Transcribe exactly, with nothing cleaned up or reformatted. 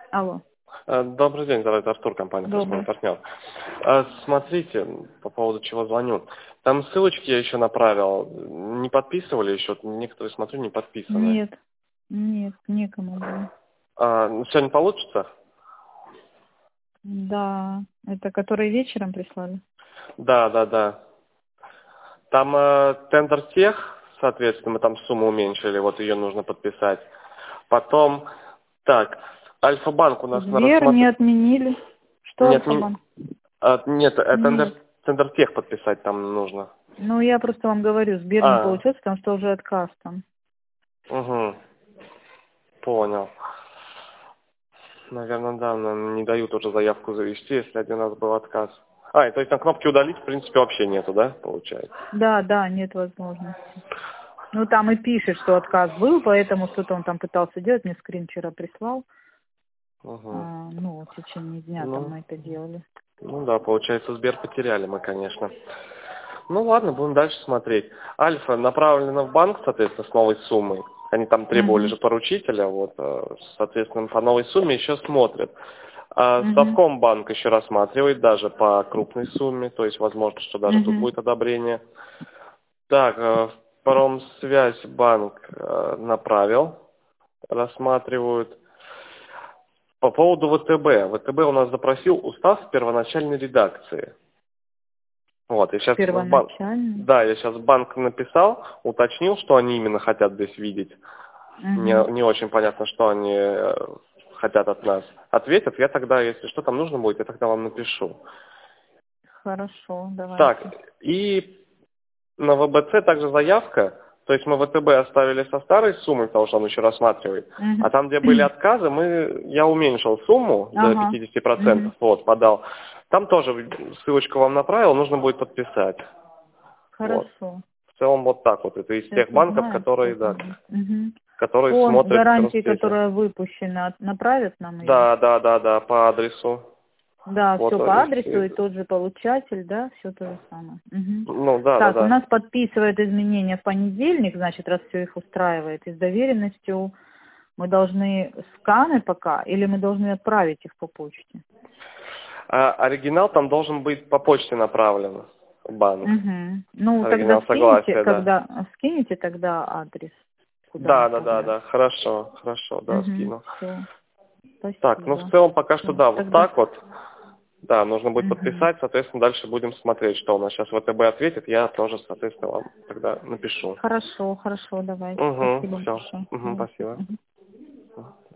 Алло. Э, Добрый день, здравствуйте, Артур, компания «Форсман Добрый. Партнер». Э, Смотрите, по поводу чего звоню. Там ссылочки я еще направил. Не подписывали еще? Некоторые, смотрю, не подписаны. Нет, нет, некому было. А, ну, сегодня получится? Да, это которые вечером прислали? Да, да, да. Там э, тендер тех, соответственно, мы там сумму уменьшили, вот ее нужно подписать. Потом, так, Альфа-банк у нас на Сбер не рассмотрение... отменили. Что Нет, не... Альфа-банк? а, нет, э, тендер, Нет. тендер тех подписать там нужно. Ну, я просто вам говорю, Сбер не А, получился, потому что уже отказ там. угу, понял. Наверное, да, нам не дают уже заявку завести, если один раз был отказ. А, и то есть на кнопке удалить, в принципе, вообще нету, да, получается? Да, да, нет возможности. Ну, там и пишет, что отказ был, поэтому что-то он там пытался делать, мне скрин вчера прислал. Угу. А, ну, в течение дня там Ну, мы это делали. ну да, получается, Сбер потеряли мы, конечно. Ну ладно, будем дальше смотреть. Альфа направлена в банк, соответственно, с новой суммой. Они там требовали Угу, же поручителя, вот, э, соответственно, по новой сумме еще смотрят. А угу, Совкомбанк еще рассматривает даже по крупной сумме, то есть возможно, что даже тут угу. будет одобрение. Так, э, Промсвязьбанк э, направил, рассматривают. По поводу ВТБ. ВТБ у нас запросил устав в первоначальной редакции. Вот, и сейчас в банк, Первоначально. да, я сейчас в банк написал, уточнил, что они именно хотят здесь видеть. Мне Угу. не очень понятно, что они э, хотят от нас. Ответят, я тогда, если что там нужно будет, я тогда вам напишу. Хорошо, Так, давайте. и на ВБЦ также заявка, то есть мы ВТБ оставили со старой суммой, потому что он еще рассматривает, а Мгм. там, где были отказы, мы, я уменьшил сумму до Ага. пятидесяти процентов, Мгм. вот, подал. Там тоже ссылочку вам направил, нужно будет подписать. Вот. Хорошо. В целом вот так вот. Это из Сейчас тех банков, узнаем, что которые, это да, будет. Мгм. которые По смотрят гарантии, Ростелеком. которая выпущена, от- направят нам ее? Да, да, да, да, по адресу. Да, Вот, все по адресу, если... и тот же получатель, да, все то же самое. Мгм. Ну, да, да, Так, у да. нас подписывает изменения в понедельник, значит, раз все их устраивает, и с доверенностью мы должны сканы пока, или мы должны отправить их по почте? А оригинал там должен быть по почте направлен в банк. Угу. Ну, тогда Оригинал скинете, согласия, да. когда скинете тогда адрес, куда Да, да, да, направлять. да, хорошо, хорошо, да, Угу. скину. Все. Так, ну в Спасибо. целом пока что Всё. да, вот Тогда. так вот. Да, нужно будет Угу. подписать, соответственно, дальше будем смотреть, что у нас сейчас ВТБ ответит, я тоже, соответственно, вам тогда напишу. Хорошо, хорошо, давайте. Угу, Спасибо все, большое. угу, Да. спасибо. Мгм.